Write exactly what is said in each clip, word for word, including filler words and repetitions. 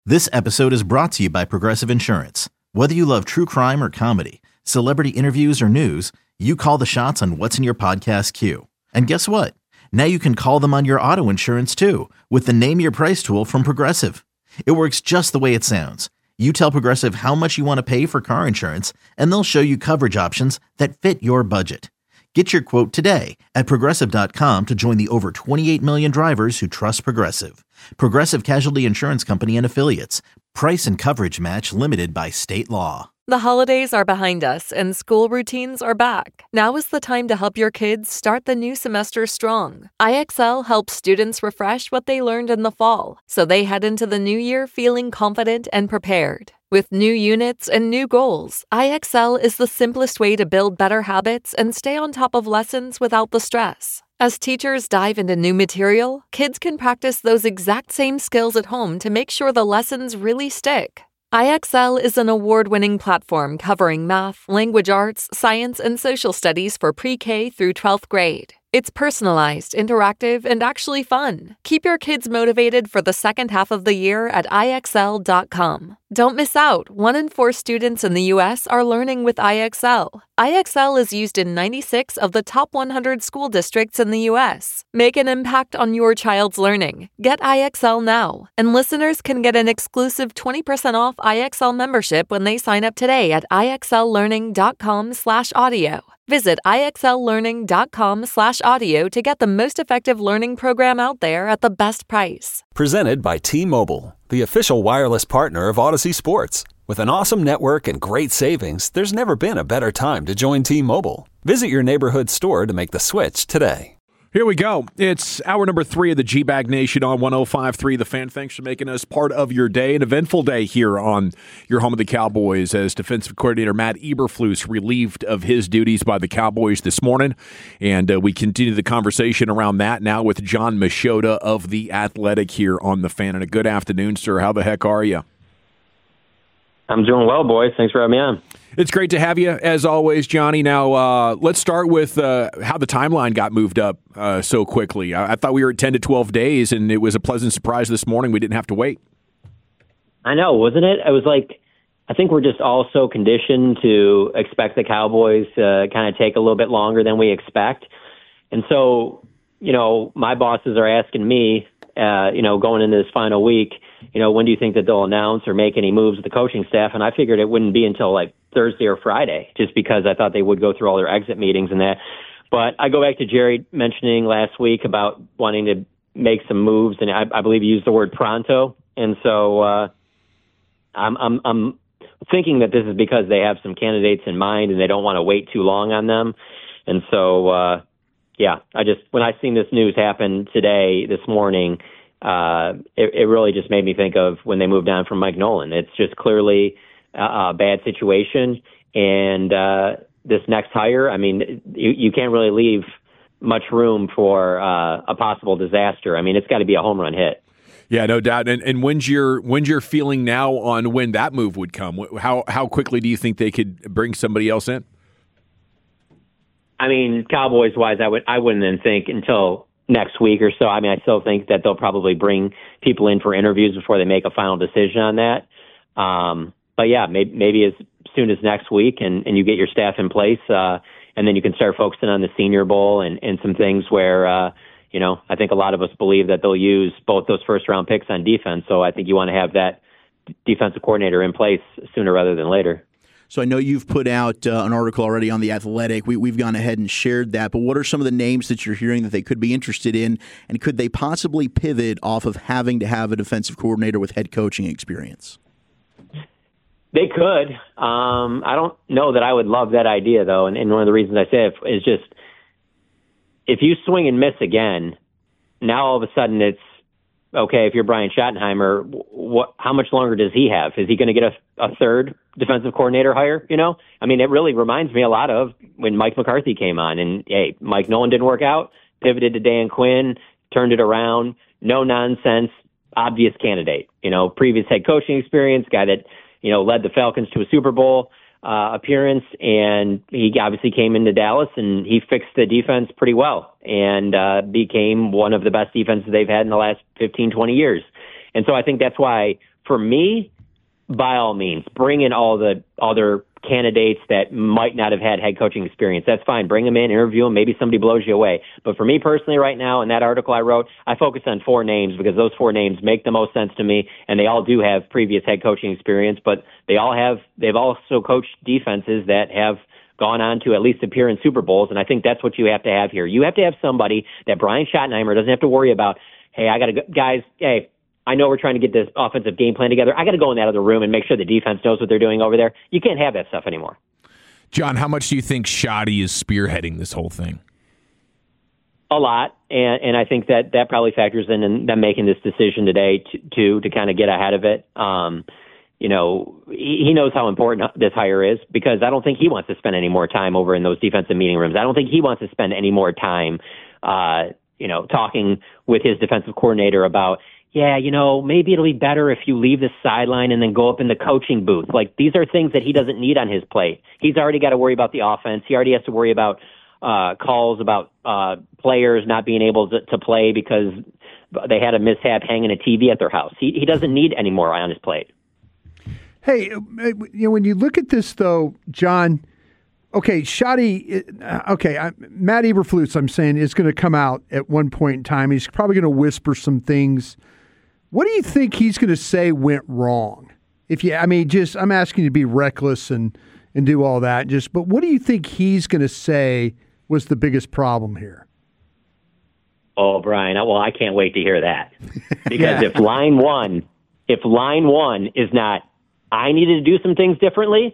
This episode is brought to you by Progressive Insurance. Whether you love true crime or comedy, celebrity interviews or news, you call the shots on what's in your podcast queue. And guess what? Now you can call them on your auto insurance too with the Name Your Price tool from Progressive. It works just the way it sounds. You tell Progressive how much you want to pay for car insurance, and they'll show you coverage options that fit your budget. Get your quote today at Progressive dot com to join the over twenty-eight million drivers who trust Progressive. Progressive Casualty Insurance Company and Affiliates. Price and coverage match limited by state law. The holidays are behind us and school routines are back. Now is the time to help your kids start the new semester strong. I X L helps students refresh what they learned in the fall, so they head into the new year feeling confident and prepared. With new units and new goals, I X L is the simplest way to build better habits and stay on top of lessons without the stress. As teachers dive into new material, kids can practice those exact same skills at home to make sure the lessons really stick. I X L is an award-winning platform covering math, language arts, science, and social studies for pre-K through twelfth grade. It's personalized, interactive, and actually fun. Keep your kids motivated for the second half of the year at I X L dot com. Don't miss out. One in four students in the U S are learning with I X L. I X L is used in ninety-six of the top one hundred school districts in the U S. Make an impact on your child's learning. Get I X L now. And listeners can get an exclusive twenty percent off I X L membership when they sign up today at I X L learning dot com slash audio. Visit I X L learning dot com slash audio to get the most effective learning program out there at the best price. Presented by T-Mobile, the official wireless partner of Odyssey Sports. With an awesome network and great savings, there's never been a better time to join T-Mobile. Visit your neighborhood store to make the switch today. Here we go. It's hour number three of the G-Bag Nation on one oh five point three The Fan. Thanks for making us part of your day. An eventful day here on your home of the Cowboys as defensive coordinator Matt Eberflus relieved of his duties by the Cowboys this morning. And uh, we continue the conversation around that now with Jon Machota of The Athletic here on The Fan. And a good afternoon, sir. How the heck are you? I'm doing well, boys. Thanks for having me on. It's great to have you, as always, Johnny. Now, uh, let's start with uh, how the timeline got moved up uh, so quickly. I-, I thought we were at ten to twelve days, and it was a pleasant surprise this morning. We didn't have to wait. I know, wasn't it? I was like, I think we're just all so conditioned to expect the Cowboys to kind of take a little bit longer than we expect. And so, you know, my bosses are asking me, uh, you know, going into this final week, you know, when do you think that they'll announce or make any moves with the coaching staff? And I figured it wouldn't be until like Thursday or Friday, just because I thought they would go through all their exit meetings and that. But I go back to Jerry mentioning last week about wanting to make some moves, and I, I believe he used the word pronto. And so uh, I'm, I'm, I'm thinking that this is because they have some candidates in mind and they don't want to wait too long on them. And so, uh, yeah, I just, when I seen this news happen today, this morning, uh, it, it really just made me think of when they moved on from Mike Nolan. It's just clearly a, a bad situation. And uh, this next hire, I mean, you, you can't really leave much room for uh, a possible disaster. I mean, it's got to be a home run hit. Yeah, no doubt. And, and when's your when's your feeling now on when that move would come? How how quickly do you think they could bring somebody else in? I mean, Cowboys wise, I would I wouldn't then think until next week or so. I mean, I still think that they'll probably bring people in for interviews before they make a final decision on that. Um, but yeah, maybe, maybe as soon as next week, and, and you get your staff in place, uh, and then you can start focusing on the Senior Bowl and, and some things where, uh, you know, I think a lot of us believe that they'll use both those first round picks on defense. So I think you want to have that defensive coordinator in place sooner rather than later. So I know you've put out uh, an article already on The Athletic. We, we've gone ahead and shared that. But what are some of the names that you're hearing that they could be interested in? And could they possibly pivot off of having to have a defensive coordinator with head coaching experience? They could. Um, I don't know that I would love that idea, though. And, and one of the reasons I say it is just if you swing and miss again, now all of a sudden it's, okay, if you're Brian Schottenheimer, what, how much longer does he have? Is he going to get a, a third defensive coordinator hire? You know, I mean, it really reminds me a lot of when Mike McCarthy came on and, hey, Mike Nolan didn't work out, pivoted to Dan Quinn, turned it around, no nonsense, obvious candidate, you know, previous head coaching experience, guy that, you know, led the Falcons to a Super Bowl uh, appearance. And he obviously came into Dallas and he fixed the defense pretty well and uh, became one of the best defenses they've had in the last fifteen, twenty years. And so I think that's why for me, by all means, bring in all the other candidates that might not have had head coaching experience. That's fine. Bring them in, interview them. Maybe somebody blows you away. But for me personally right now, in that article I wrote, I focus on four names because those four names make the most sense to me, and they all do have previous head coaching experience, but they all have, they've also coached defenses that have gone on to at least appear in Super Bowls, and I think that's what you have to have here. You have to have somebody that Brian Schottenheimer doesn't have to worry about, hey, I got to go, guys, hey, I know we're trying to get this offensive game plan together. I got to go in that other room and make sure the defense knows what they're doing over there. You can't have that stuff anymore. John, how much do you think Schotty is spearheading this whole thing? A lot, and, and I think that that probably factors in in them making this decision today to to, to kind of get ahead of it. Um, you know, he, he knows how important this hire is because I don't think he wants to spend any more time over in those defensive meeting rooms. I don't think he wants to spend any more time, uh, you know, talking with his defensive coordinator about, yeah, you know, maybe it'll be better if you leave the sideline and then go up in the coaching booth. Like, these are things that he doesn't need on his plate. He's already got to worry about the offense. He already has to worry about uh, calls about uh, players not being able to, to play because they had a mishap hanging a T V at their house. He, he doesn't need any more on his plate. Hey, you know, when you look at this, though, John, okay, Schotty, okay, I, Matt Eberflus, I'm saying, is going to come out at one point in time. He's probably going to whisper some things. What do you think he's going to say went wrong? If you, I mean, just I'm asking you to be reckless and, and do all that. Just, but what do you think he's going to say was the biggest problem here? Oh, Brian, well, I can't wait to hear that because yeah. if line one, if line one is not, I needed to do some things differently,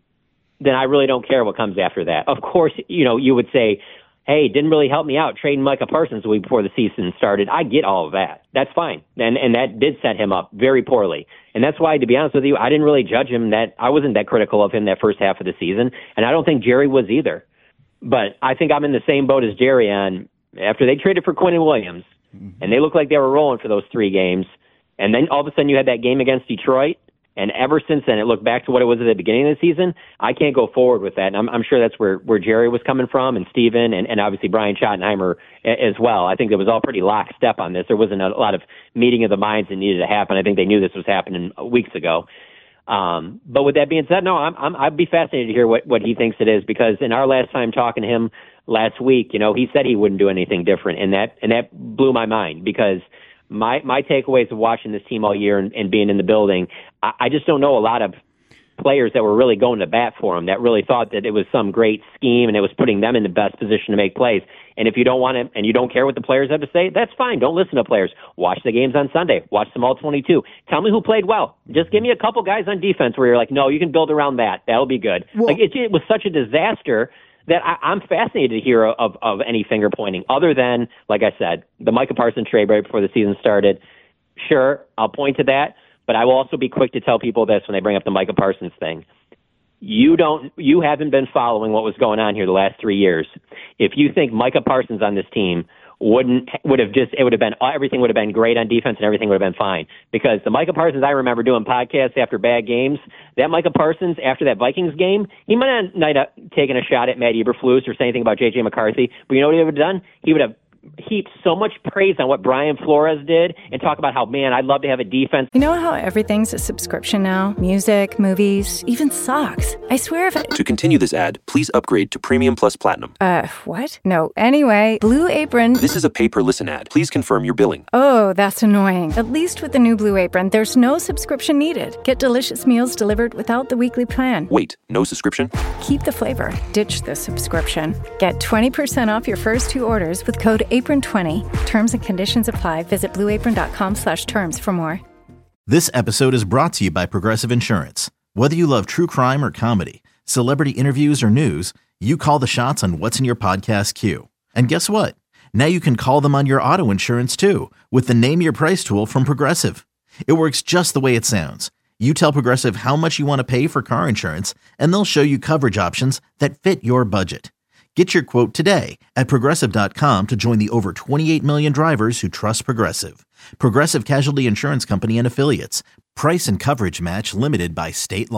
then I really don't care what comes after that. Of course, you know, you would say, hey, it didn't really help me out trading Micah Parsons the week before the season started. I get all of that. That's fine. And and that did set him up very poorly. And that's why, to be honest with you, I didn't really judge him. That I wasn't that critical of him that first half of the season. And I don't think Jerry was either. But I think I'm in the same boat as Jerry on after they traded for Quinnen Williams, mm-hmm. and they looked like they were rolling for those three games. And then all of a sudden you had that game against Detroit. And ever since then, it looked back to what it was at the beginning of the season. I can't go forward with that. And I'm, I'm sure that's where, where Jerry was coming from, and Steven, and, and obviously Brian Schottenheimer as well. I think it was all pretty lockstep on this. There wasn't a lot of meeting of the minds that needed to happen. I think they knew this was happening weeks ago. Um, but with that being said, no, I'm, I'm, I'd be fascinated to hear what, what he thinks it is, because in our last time talking to him last week, you know, he said he wouldn't do anything different, and that and that blew my mind because My my takeaways of watching this team all year and, and being in the building, I, I just don't know a lot of players that were really going to bat for him, that really thought that it was some great scheme and it was putting them in the best position to make plays. And if you don't want to and you don't care what the players have to say, that's fine. Don't listen to players. Watch the games on Sunday. Watch them all twenty-two. Tell me who played well. Just give me a couple guys on defense where you're like, no, you can build around that. That'll be good. Well, like it, it was such a disaster that I, I'm fascinated to hear of, of any finger pointing other than, like I said, the Micah Parsons trade right before the season started. Sure, I'll point to that, but I will also be quick to tell people this when they bring up the Micah Parsons thing. You don't, you haven't been following what was going on here the last three years. If you think Micah Parsons on this team wouldn't, would have just, it would have been, everything would have been great on defense and everything would have been fine. Because the Micah Parsons I remember doing podcasts after bad games, that Micah Parsons after that Vikings game, he might not have taken a shot at Matt Eberflus or say anything about J J McCarthy, but you know what he would have done? He would have heaped so much praise on what Brian Flores did and talk about how, man, I'd love to have a defense. You know how everything's a subscription now? Music, movies, even socks. I swear if I... To continue this ad, please upgrade to Premium Plus Platinum. Uh, what? No. Anyway, Blue Apron... This is a pay-per-listen ad. Please confirm your billing. Oh, that's annoying. At least with the new Blue Apron, there's no subscription needed. Get delicious meals delivered without the weekly plan. Wait, no subscription? Keep the flavor. Ditch the subscription. Get twenty percent off your first two orders with code apron twenty. Terms and conditions apply. Visit blueapron.com slash terms for more. This episode is brought to you by Progressive Insurance. Whether you love true crime or comedy, celebrity interviews or news, you call the shots on what's in your podcast queue. And guess what? Now you can call them on your auto insurance too with the Name Your Price tool from Progressive. It works just the way it sounds. You tell Progressive how much you want to pay for car insurance, and they'll show you coverage options that fit your budget. Get your quote today at Progressive dot com to join the over twenty-eight million drivers who trust Progressive. Progressive Casualty Insurance Company and Affiliates. Price and coverage match limited by state law.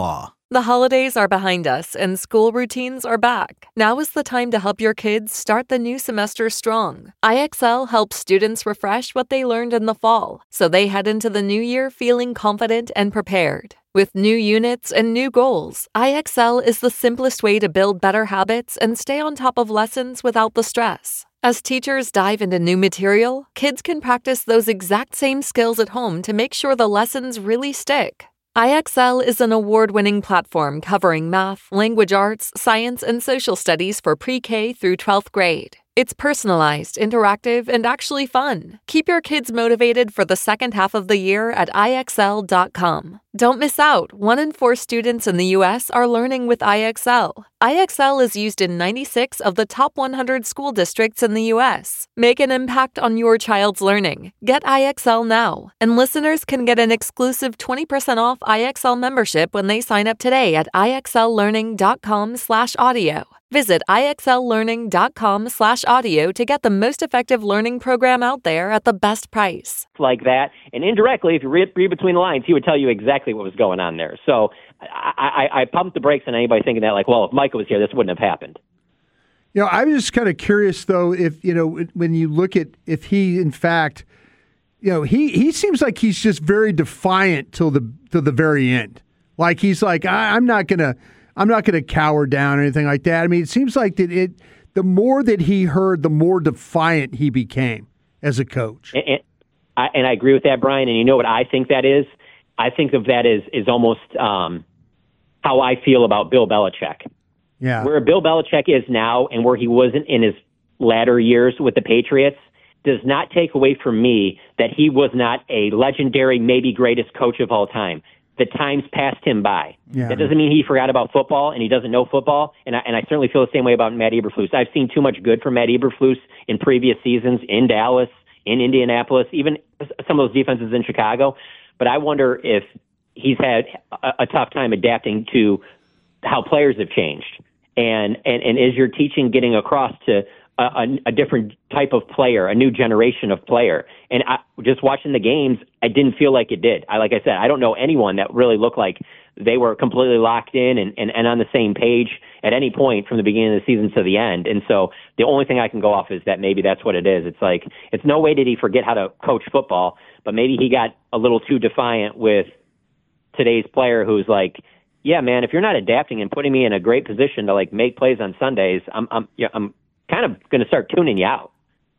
The holidays are behind us and school routines are back. Now is the time to help your kids start the new semester strong. I X L helps students refresh what they learned in the fall, so they head into the new year feeling confident and prepared. With new units and new goals, I X L is the simplest way to build better habits and stay on top of lessons without the stress. As teachers dive into new material, kids can practice those exact same skills at home to make sure the lessons really stick. I X L is an award-winning platform covering math, language arts, science, and social studies for pre-K through twelfth grade. It's personalized, interactive, and actually fun. Keep your kids motivated for the second half of the year at I X L dot com. Don't miss out. One in four students in the U S are learning with I X L. I X L is used in ninety-six of the top one hundred school districts in the U S. Make an impact on your child's learning. Get I X L now. And listeners can get an exclusive twenty percent off I X L membership when they sign up today at I X L learning dot com slash audio. Visit I X L learning dot com slash audio to get the most effective learning program out there at the best price. Like that. And indirectly, if you read, read between the lines, he would tell you exactly what was going on there. So I, I, I pumped the brakes on anybody thinking that, like, well, if Micah was here, this wouldn't have happened. You know, I was just kind of curious, though, if, you know, when you look at if he, in fact, you know, he, he seems like he's just very defiant till the till the very end. Like, he's like, I, I'm not going to. I'm not going to cower down or anything like that. I mean, it seems like that it. The more that he heard, the more defiant he became as a coach. And, and, I, and I agree with that, Brian. And you know what I think that is? I think of that as is almost um, how I feel about Bill Belichick. Yeah, where Bill Belichick is now, and where he wasn't in his latter years with the Patriots, does not take away from me that he was not a legendary, maybe greatest coach of all time. The times passed him by. Yeah. That doesn't mean he forgot about football and he doesn't know football. And I, and I certainly feel the same way about Matt Eberflus. I've seen too much good from Matt Eberflus in previous seasons in Dallas, in Indianapolis, even some of those defenses in Chicago. But I wonder if he's had a, a tough time adapting to how players have changed. And, and, and is your teaching getting across to a, a, a different type of player, a new generation of player? And I, just watching the games, I didn't feel like it did. I, like I said, I don't know anyone that really looked like they were completely locked in and, and, and on the same page at any point from the beginning of the season to the end. And so the only thing I can go off is that maybe that's what it is. It's like, it's no way did he forget how to coach football, but maybe he got a little too defiant with today's player who's like, yeah, man, if you're not adapting and putting me in a great position to like make plays on Sundays, I'm, I'm, yeah, I'm kind of going to start tuning you out.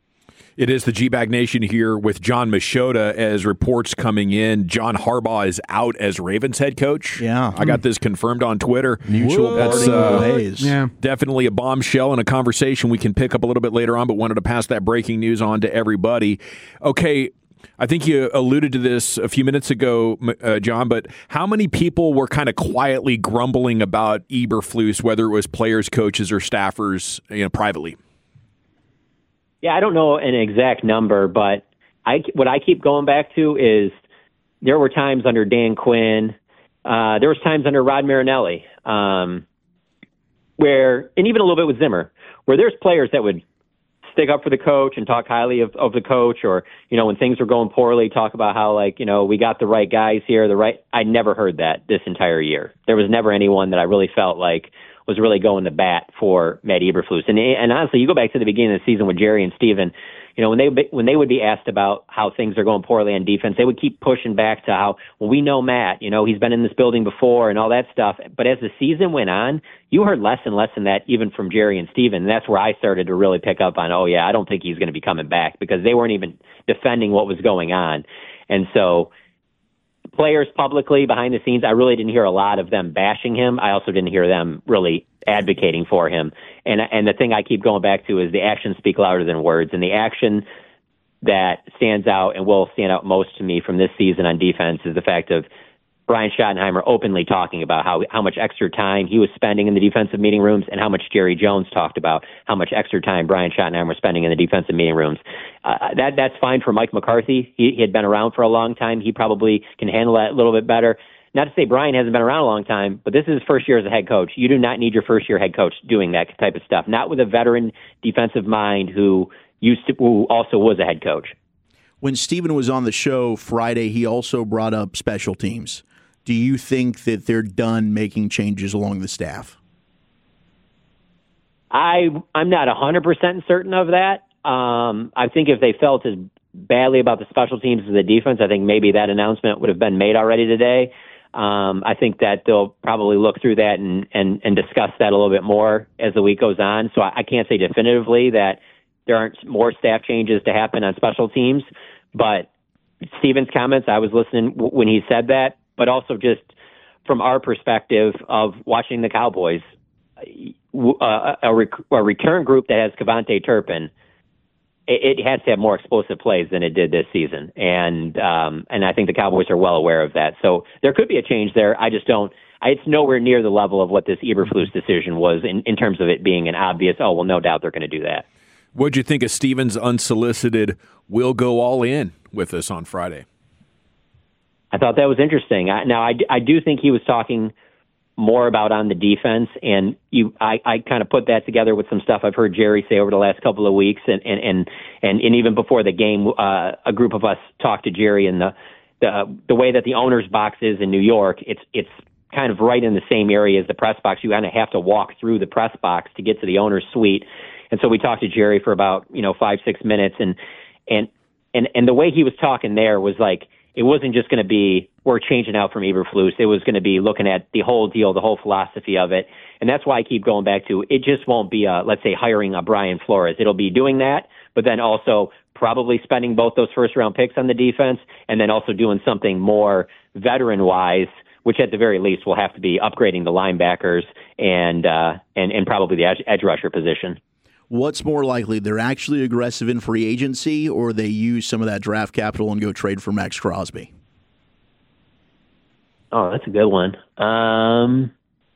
It is the G-Bag Nation here with John Machota as reports coming in. John Harbaugh is out as Ravens head coach. Yeah. I got this confirmed on Twitter. Mutual That's parting uh, ways. Yeah. definitely a bombshell and a conversation we can pick up a little bit later on, but wanted to pass that breaking news on to everybody. Okay, I think you alluded to this a few minutes ago, uh, John, but how many people were kind of quietly grumbling about Eberflus, whether it was players, coaches, or staffers, you know, privately? Yeah, I don't know an exact number, but I, what I keep going back to is there were times under Dan Quinn, uh, there was times under Rod Marinelli, um, where, and even a little bit with Zimmer, where there's players that would stick up for the coach and talk highly of, of the coach, or, you know, when things were going poorly, talk about how, like, you know, we got the right guys here, the right, I never heard that this entire year. There was never anyone that I really felt like was really going to bat for Matt Eberflus. And and honestly, you go back to the beginning of the season with Jerry and Steven, you know, when they when they would be asked about how things are going poorly on defense, they would keep pushing back to how, well, we know Matt, you know, he's been in this building before and all that stuff. But as the season went on, you heard less and less than that, even from Jerry and Steven. And that's where I started to really pick up on, oh, yeah, I don't think he's going to be coming back, because they weren't even defending what was going on. And so players publicly behind the scenes, I really didn't hear a lot of them bashing him. I also didn't hear them really advocating for him. And and the thing I keep going back to is the actions speak louder than words. And the action that stands out and will stand out most to me from this season on defense is the fact of Brian Schottenheimer openly talking about how how much extra time he was spending in the defensive meeting rooms, and how much Jerry Jones talked about how much extra time Brian Schottenheimer was spending in the defensive meeting rooms. Uh, that that's fine for Mike McCarthy. He, he had been around for a long time. He probably can handle that a little bit better. Not to say Brian hasn't been around a long time, but this is his first year as a head coach. You do not need your first year head coach doing that type of stuff. Not with a veteran defensive mind who used to, who also was a head coach. When Steven was on the show Friday, he also brought up special teams. do you think that they're done making changes along the staff? I, I'm not one hundred percent certain of that. Um, I think if they felt as badly about the special teams as the defense, I think maybe that announcement would have been made already today. Um, I think that they'll probably look through that and, and, and discuss that a little bit more as the week goes on. So I, I can't say definitively that there aren't more staff changes to happen on special teams, but Steven's comments, I was listening w- when he said that, but also just from our perspective of watching the Cowboys, uh, a, rec- a return group that has Kevontae Turpin, it, it has to have more explosive plays than it did this season. And um, and I think the Cowboys are well aware of that. So there could be a change there. I just don't, I, it's nowhere near the level of what this Eberflus decision was in, in terms of it being an obvious, oh, well, no doubt they're going to do that. What'd you think of Stevens' unsolicited, we'll go all in with us on Friday? I thought that was interesting. I, now, I, I do think he was talking more about on the defense, and you, I, I kind of put that together with some stuff I've heard Jerry say over the last couple of weeks, and and and, and, and even before the game, uh, a group of us talked to Jerry, and the, the the way that the owner's box is in New York, it's it's kind of right in the same area as the press box. You kind of have to walk through the press box to get to the owner's suite, and so we talked to Jerry for about you know five six minutes, and and and and the way he was talking there was like, it wasn't just going to be, we're changing out from Eberflus. It was going to be looking at the whole deal, the whole philosophy of it. And that's why I keep going back to, it just won't be, a, let's say, hiring a Brian Flores. It'll be doing that, but then also probably spending both those first-round picks on the defense, and then also doing something more veteran-wise, which at the very least will have to be upgrading the linebackers and uh, and, and probably the edge, edge rusher position. What's more likely, they're actually aggressive in free agency, or they use some of that draft capital and go trade for Max Crosby? Oh, that's a good one. Um,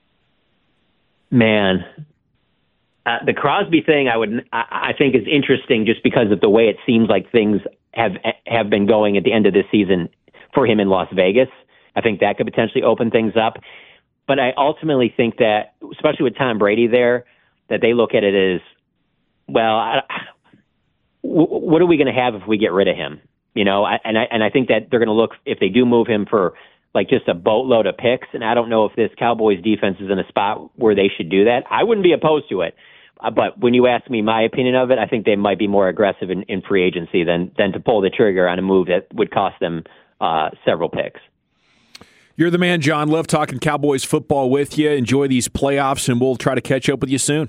man, uh, the Crosby thing, I would, I, I think, is interesting just because of the way it seems like things have have been going at the end of this season for him in Las Vegas. I think that could potentially open things up. But I ultimately think that, especially with Tom Brady there, that they look at it as, well, I, what are we going to have if we get rid of him? You know, I, and I and I think that they're going to look, if they do move him, for like just a boatload of picks. And I don't know if this Cowboys defense is in a spot where they should do that. I wouldn't be opposed to it. Uh, but when you ask me my opinion of it, I think they might be more aggressive in, in free agency than than to pull the trigger on a move that would cost them uh, several picks. You're the man, John. Love talking Cowboys football with you. Enjoy these playoffs, and we'll try to catch up with you soon.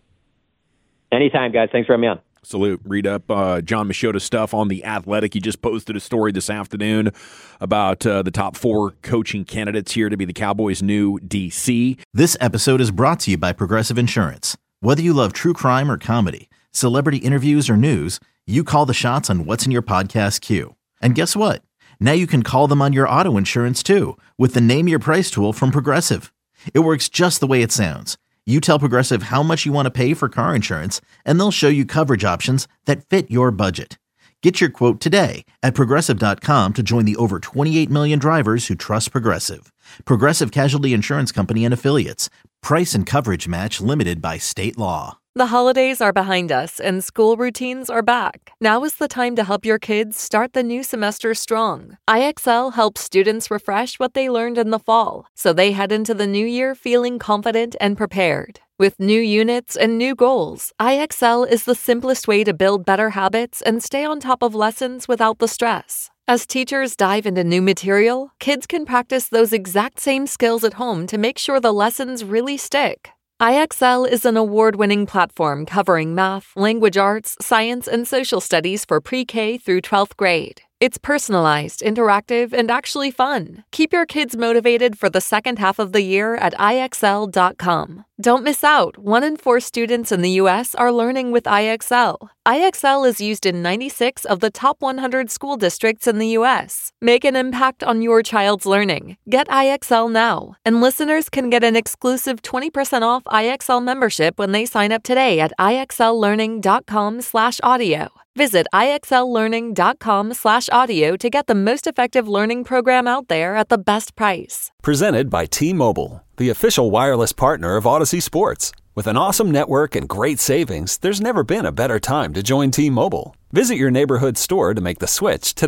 Anytime, guys. Thanks for having me on. Salute. Read up uh, Jon Machota's stuff on The Athletic. He just posted a story this afternoon about uh, the top four coaching candidates here to be the Cowboys' new D C. This episode is brought to you by Progressive Insurance. Whether you love true crime or comedy, celebrity interviews or news, you call the shots on what's in your podcast queue. And guess what? Now you can call them on your auto insurance too with the Name Your Price tool from Progressive. It works just the way it sounds. You tell Progressive how much you want to pay for car insurance, and they'll show you coverage options that fit your budget. Get your quote today at Progressive dot com to join the over twenty-eight million drivers who trust Progressive. Progressive Casualty Insurance Company and Affiliates. Price and coverage match limited by state law. The holidays are behind us and school routines are back. Now is the time to help your kids start the new semester strong. I X L helps students refresh what they learned in the fall, so they head into the new year feeling confident and prepared. With new units and new goals, I X L is the simplest way to build better habits and stay on top of lessons without the stress. As teachers dive into new material, kids can practice those exact same skills at home to make sure the lessons really stick. I X L is an award-winning platform covering math, language arts, science, and social studies for pre-K through twelfth grade. It's personalized, interactive, and actually fun. Keep your kids motivated for the second half of the year at I X L dot com. Don't miss out. One in four students in the U S are learning with I X L. I X L is used in ninety-six of the top one hundred school districts in the U S. Make an impact on your child's learning. Get I X L now. And listeners can get an exclusive twenty percent off I X L membership when they sign up today at I X L learning dot com slash audio. Visit I X L learning dot com slash audio to get the most effective learning program out there at the best price. Presented by T-Mobile, the official wireless partner of Odyssey Sports. With an awesome network and great savings, there's never been a better time to join T-Mobile. Visit your neighborhood store to make the switch today.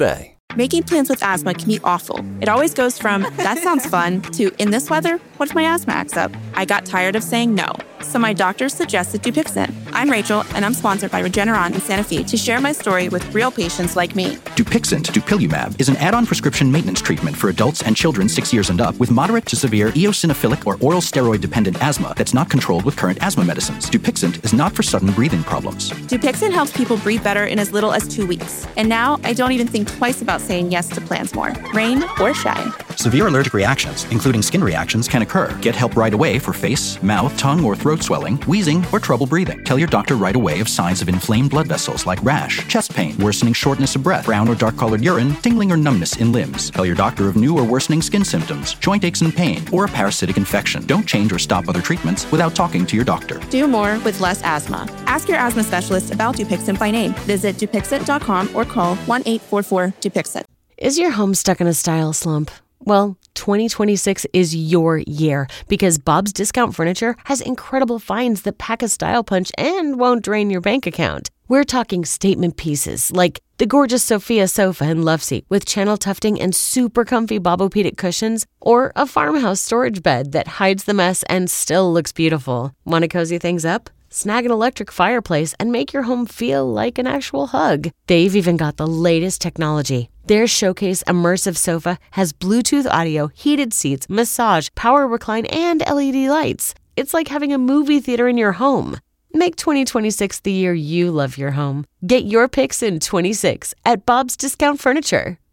Making plans with asthma can be awful. It always goes from, that sounds fun, to, in this weather, what if my asthma acts up? I got tired of saying no, so my doctor suggested Dupixent. I'm Rachel, and I'm sponsored by Regeneron and Sanofi to share my story with real patients like me. Dupixent, dupilumab, is an add-on prescription maintenance treatment for adults and children six years and up with moderate to severe eosinophilic or oral steroid-dependent asthma that's not controlled with current asthma medicines. Dupixent is not for sudden breathing problems. Dupixent helps people breathe better in as little as two weeks. And now, I don't even think twice about saying yes to plans more, rain or shine. Severe allergic reactions, including skin reactions, can occur. Get help right away for face, mouth, tongue, or throat swelling, wheezing, or trouble breathing. Tell your doctor right away of signs of inflamed blood vessels like rash, chest pain, worsening shortness of breath, brown or dark-colored urine, tingling or numbness in limbs. Tell your doctor of new or worsening skin symptoms, joint aches and pain, or a parasitic infection. Don't change or stop other treatments without talking to your doctor. Do more with less asthma. Ask your asthma specialist about Dupixent by name. Visit Dupixent dot com or call one eight four four Dupixent. Is your home stuck in a style slump? Well, twenty twenty-six is your year because Bob's Discount Furniture has incredible finds that pack a style punch and won't drain your bank account. We're talking statement pieces like the gorgeous Sophia sofa and love seat with channel tufting and super comfy Bobopedic cushions, or a farmhouse storage bed that hides the mess and still looks beautiful. Want to cozy things up? Snag an electric fireplace and make your home feel like an actual hug. They've even got the latest technology. Their Showcase Immersive Sofa has Bluetooth audio, heated seats, massage, power recline, and L E D lights. It's like having a movie theater in your home. Make twenty twenty-six the year you love your home. Get your picks in twenty-six at Bob's Discount Furniture.